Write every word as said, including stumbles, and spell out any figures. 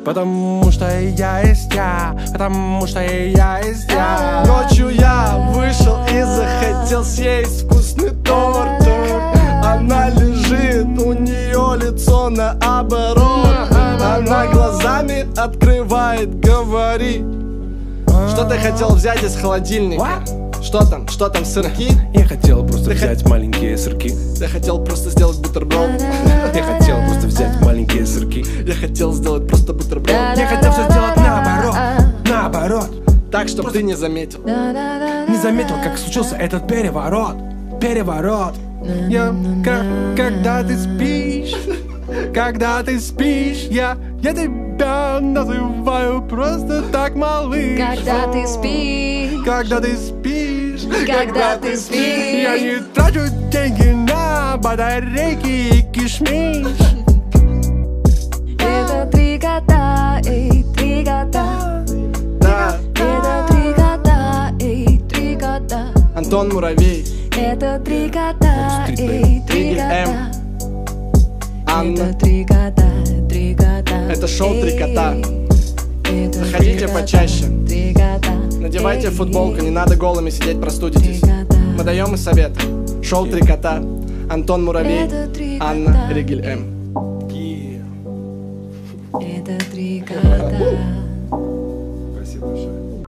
Потому что я есть я, потому что я есть я. Ночью я вышел и захотел съесть вкусный торт. Она лежит, у нее лицо наоборот. Она глазами открывает, говорит: что ты хотел взять из холодильника? Что там? Что там, сырки? Я хотел просто Ты взять хот- маленькие сырки. Я хотел просто сделать бутерброд. Я хотел просто взять маленькие сырки. Я хотел сделать просто бутерброд. Я хотел все сделать наоборот, наоборот. Так, чтобы ты не заметил. Не заметил, как случился этот переворот. Переворот. Я, как, когда ты спишь, когда ты спишь, я, я тебя называю просто так, малыш. Когда ты спишь, Когда ты спишь, когда ты спишь, я не трачу деньги на батарейки и кишмиш. это три кота, эй, три кота. Да, Это три кота, эй, три кота. Антон Муравей, Это три кота, эй, три Ригель М, кота. Анна. Это три кота, три кота. Это шоу «Три кота». Эй, это Заходите три кота, почаще. три кота. Надевайте Эй, футболку, эй, не надо голыми сидеть, простудитесь. три кота. Мы даем и советы. Шоу «Три кота». Антон Муравей, Это три Анна, кота. Ригель М. Это три кота.